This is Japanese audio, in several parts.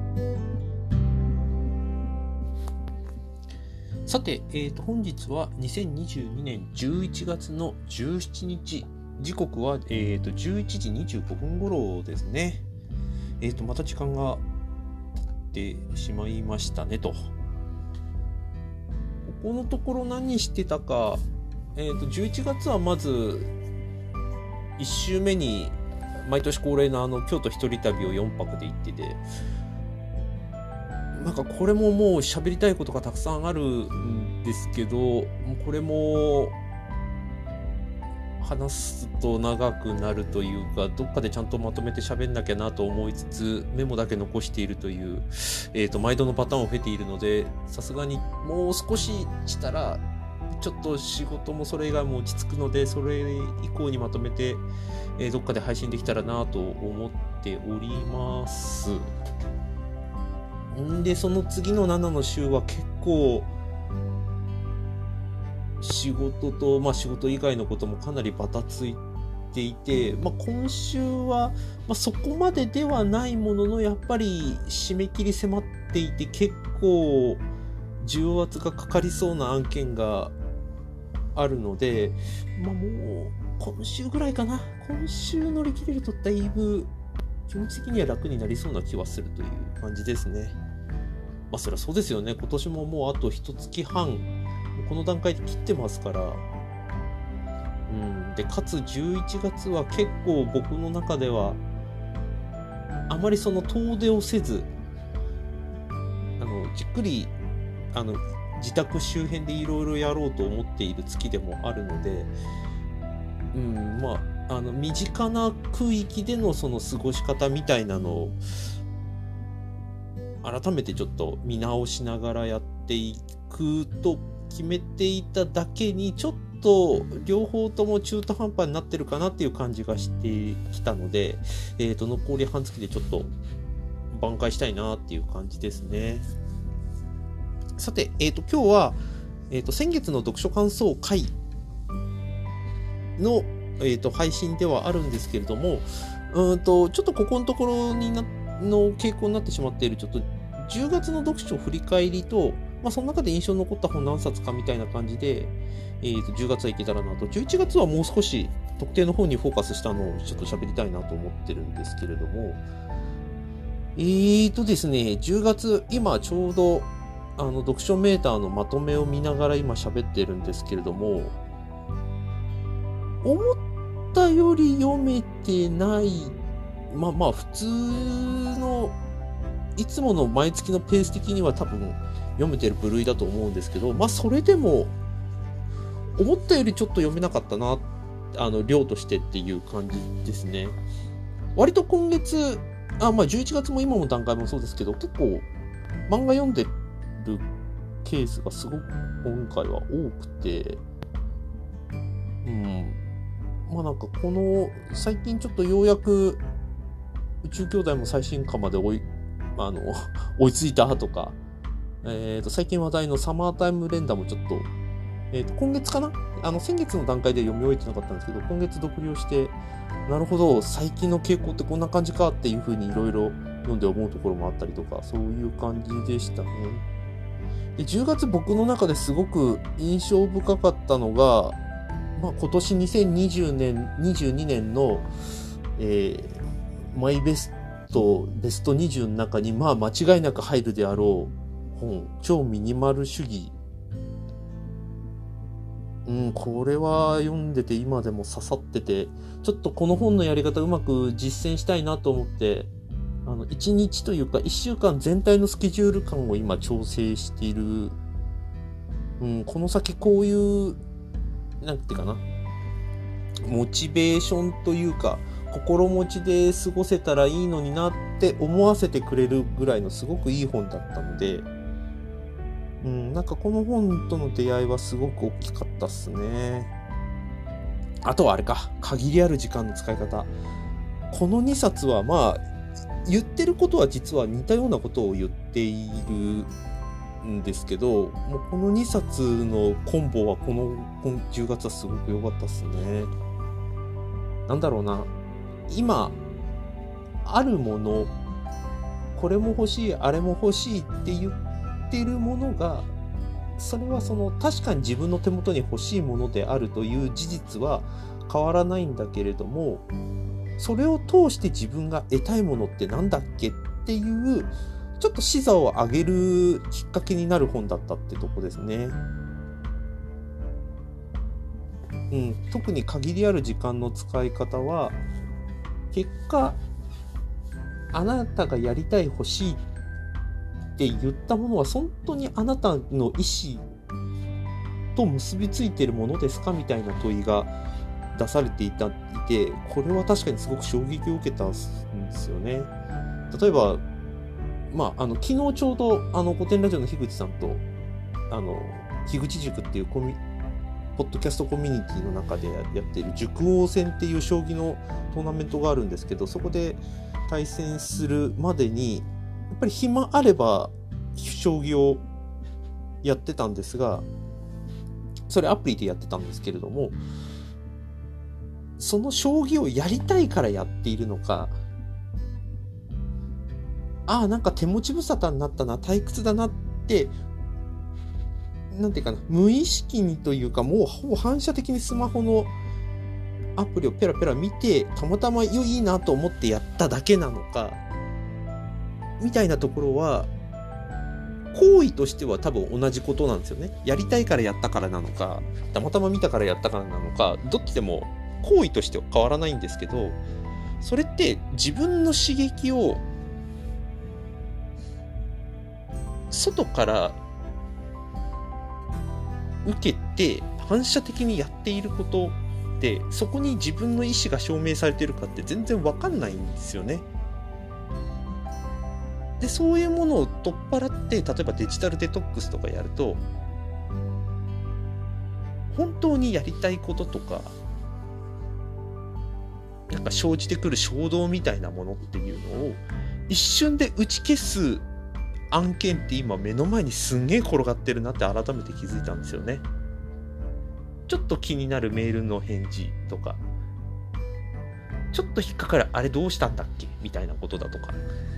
さて、本日は2022年11月の17日、時刻は、11時25分頃ですね。また時間が経ってしまいましたねと。ここのところ何してたか、11月はまず1週目に毎年恒例の京都一人旅を4泊で行ってて、なんかこれももう喋りたいことがたくさんあるんですけど、これも話すと長くなるというか、どっかでちゃんとまとめて喋んなきゃなと思いつつ、メモだけ残しているという、毎度のパターンを経ているので、さすがにもう少ししたらちょっと仕事もそれ以外も落ち着くので、それ以降にまとめて、どっかで配信できたらなと思っております。で、その次の7の週は結構仕事と、仕事以外のこともかなりバタついていて、今週は、そこまでではないものの、やっぱり締め切り迫っていて、結構重圧がかかりそうな案件があるので、もう今週ぐらいかな。今週乗り切れるとだいぶ気持ち的には楽になりそうな気はするという感じですね。そりゃそうですよね。今年ももうあと1月半、この段階で切ってますから。で、かつ11月は結構僕の中では、あまりその遠出をせず、じっくり、自宅周辺でいろいろやろうと思っている月でもあるので、身近な区域でのその過ごし方みたいなのを、改めてちょっと見直しながらやっていくと決めていただけに、ちょっと両方とも中途半端になってるかなっていう感じがしてきたので、残り半月でちょっと挽回したいなっていう感じですね。さて、今日は、先月の読書感想会の、配信ではあるんですけれども、ちょっとここのところの傾向になってしまっている、ちょっと10月の読書振り返りと、その中で印象に残った本何冊かみたいな感じで、10月はいけたらなと。11月はもう少し特定の本にフォーカスしたのをちょっと喋りたいなと思ってるんですけれども、ですね、10月、今ちょうど読書メーターのまとめを見ながら今喋ってるんですけれども、思ったより読めてない、普通のいつもの毎月のペース的には多分読めてる部類だと思うんですけど、それでも思ったよりちょっと読めなかったな、量としてっていう感じですね。割と今月、11月も今の段階もそうですけど、結構漫画読んでるケースがすごく今回は多くて、なんかこの最近ちょっとようやく宇宙兄弟も最新刊まで追いついたとか、最近話題のサマータイム連打もちょっと、今月かな、先月の段階で読み終えてなかったんですけど、今月読了して、なるほど、最近の傾向ってこんな感じかっていう風にいろいろ読んで思うところもあったりとか、そういう感じでしたね。で、10月僕の中ですごく印象深かったのが、今年2020年、22年の、マイベスト20の中に、間違いなく入るであろう本、超ミニマル主義。これは読んでて今でも刺さってて、ちょっとこの本のやり方うまく実践したいなと思って、1日というか1週間全体のスケジュール感を今調整している。この先こういう、なんていうかな、モチベーションというか、心持ちで過ごせたらいいのになって思わせてくれるぐらいのすごくいい本だったので、なんかこの本との出会いはすごく大きかったっすね。あとはあれか、限りある時間の使い方。この2冊は言ってることは実は似たようなことを言っているんですけど、もうこの2冊のコンボはこの10月はすごく良かったっすね。なんだろうな、今あるもの、 これも欲しいあれも欲しいって言ってるものが、それは確かに自分の手元に欲しいものであるという事実は変わらないんだけれども、それを通して自分が得たいものってなんだっけっていうちょっと視座を上げるきっかけになる本だったってとこですね。特に限りある時間の使い方は、結果あなたがやりたい欲しいって言ったものは本当にあなたの意思と結びついているものですかみたいな問いが出されていて、これは確かにすごく衝撃を受けたんですよね。例えば、昨日ちょうど古典ラジオの樋口さんと樋口塾っていうポッドキャストコミュニティの中でやっている塾王戦っていう将棋のトーナメントがあるんですけど、そこで対戦するまでにやっぱり暇あれば将棋をやってたんですが、それアプリでやってたんですけれども、その将棋をやりたいからやっているのか、なんか手持ち無沙汰になったな、退屈だなってなんていうかな、無意識にというか、もうほぼ反射的にスマホのアプリをペラペラ見て、たまたまいいなと思ってやっただけなのかみたいなところは、行為としては多分同じことなんですよね。やりたいからやったからなのか、たまたま見たからやったからなのか、どっちでも行為としては変わらないんですけど、それって自分の刺激を外から受けて反射的にやっていることで、そこに自分の意思が証明されているかって全然わかんないんですよね。で、そういうものを取っ払って、例えばデジタルデトックスとかやると、本当にやりたいこととか、なんか生じてくる衝動みたいなものっていうのを一瞬で打ち消す案件って今目の前にすんげえ転がってるなって改めて気づいたんですよね。ちょっと気になるメールの返事とか、ちょっと引っかかるあれどうしたんだっけみたいなことだとか、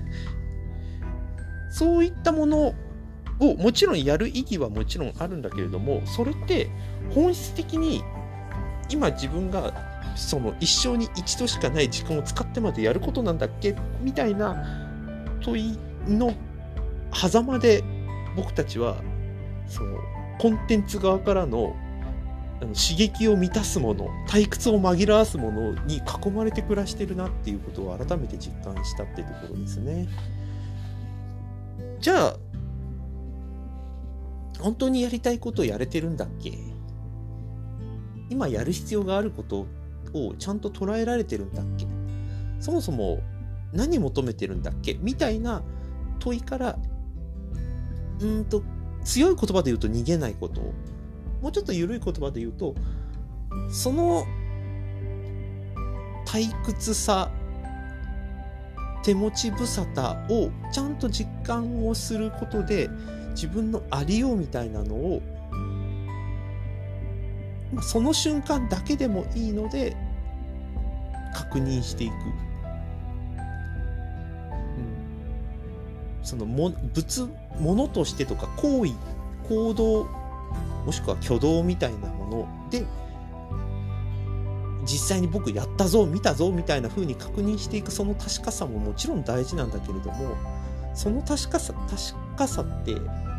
そういったものをもちろんやる意義はもちろんあるんだけれども、それって本質的に今自分がその一生に一度しかない時間を使ってまでやることなんだっけみたいな問いの狭間で、僕たちはそのコンテンツ側からの刺激を満たすもの、退屈を紛らわすものに囲まれて暮らしてるなっていうことを改めて実感したっていうところですね。じゃあ本当にやりたいことをやれてるんだっけ？今やる必要があることをちゃんと捉えられてるんだっけ？そもそも何求めてるんだっけ？みたいな問いから、強い言葉で言うと逃げないこと、もうちょっと緩い言葉で言うと、その退屈さ、手持ち無沙汰をちゃんと実感をすることで、自分のありようみたいなのをその瞬間だけでもいいので確認していく。その物としてとか行為、行動、もしくは挙動みたいなもので実際に僕やったぞ見たぞみたいな風に確認していく、その確かさももちろん大事なんだけれども、その確かさって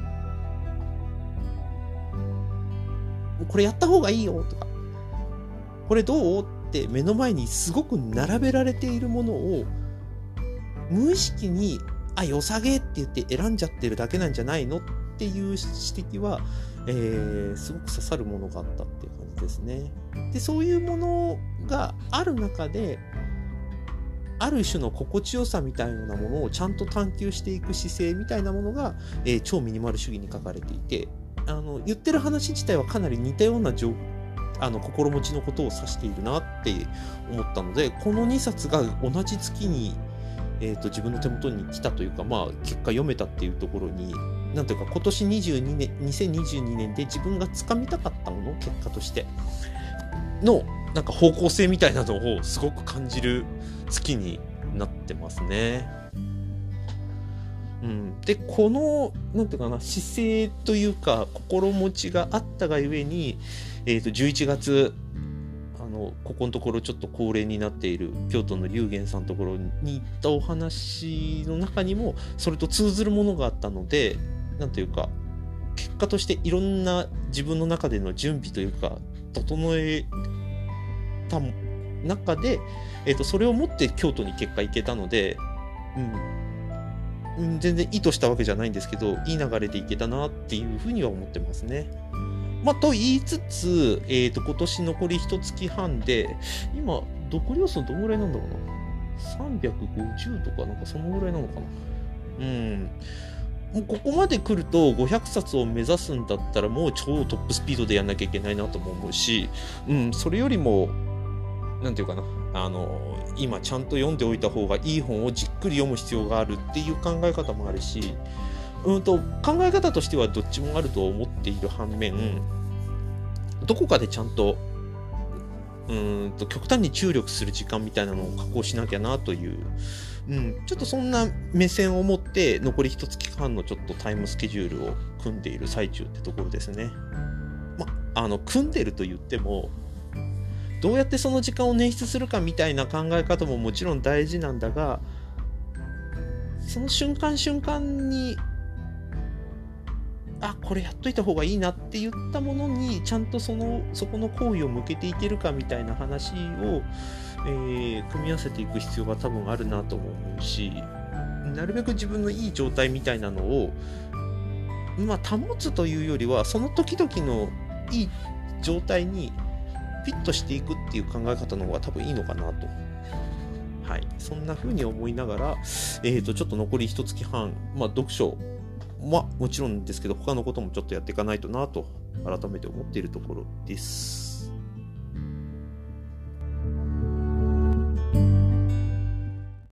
これやった方がいいよとか、これどうって目の前にすごく並べられているものを無意識に良さげって言って選んじゃってるだけなんじゃないのっていう指摘は、すごく刺さるものがあったっていう感じですね。で、そういうものがある中で、ある種の心地よさみたいなものをちゃんと探求していく姿勢みたいなものが、超ミニマル主義に書かれていて、言ってる話自体はかなり似たような心持ちのことを指しているなって思ったので、この2冊が同じ月に自分の手元に来たというか、結果読めたっていうところに、なんていうか今年2022年で自分が掴みたかったもの、結果としてのなんか方向性みたいなのをすごく感じる月になってますね。 でこのなんていうかな、姿勢というか心持ちがあったがゆえに、11月ここのところちょっと恒例になっている京都の龍玄さんのところに行ったお話の中にもそれと通ずるものがあったので、なんというか結果としていろんな自分の中での準備というか整えた中で、それを持って京都に結果行けたので、全然意図したわけじゃないんですけど、いい流れでいけたなっていうふうには思ってますね。と言いつつ、今年残り1月半で、今、読量数どのぐらいなんだろうな。350とか、なんかそのぐらいなのかな。もうここまで来ると500冊を目指すんだったらもう超トップスピードでやんなきゃいけないなとも思うし、それよりも、なんていうかな、今ちゃんと読んでおいた方がいい本をじっくり読む必要があるっていう考え方もあるし、考え方としてはどっちもあると思っている反面、どこかでちゃんと極端に注力する時間みたいなのを確保しなきゃなという、ちょっとそんな目線を持って残り1月半のちょっとタイムスケジュールを組んでいる最中ってところですね。組んでると言ってもどうやってその時間を捻出するかみたいな考え方ももちろん大事なんだが、その瞬間瞬間にこれやっといた方がいいなって言ったものにちゃんとそこの行為を向けていけるかみたいな話を、組み合わせていく必要が多分あるなとも思うし、なるべく自分のいい状態みたいなのを保つというよりはその時々のいい状態にフィットしていくっていう考え方の方が多分いいのかなと、そんな風に思いながら、ちょっと残り1月半、読書もちろんですけど他のこともちょっとやっていかないとなと改めて思っているところです。